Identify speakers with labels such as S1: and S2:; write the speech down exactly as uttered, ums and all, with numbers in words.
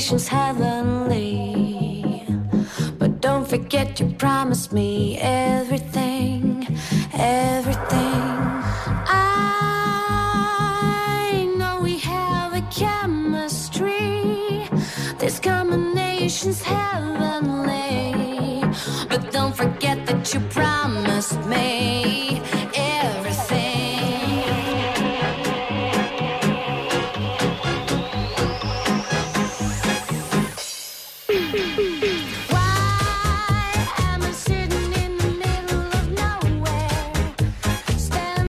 S1: combination's heavenly. But don't forget you promised me everything, everything. I know we have a chemistry. This combination's heavenly.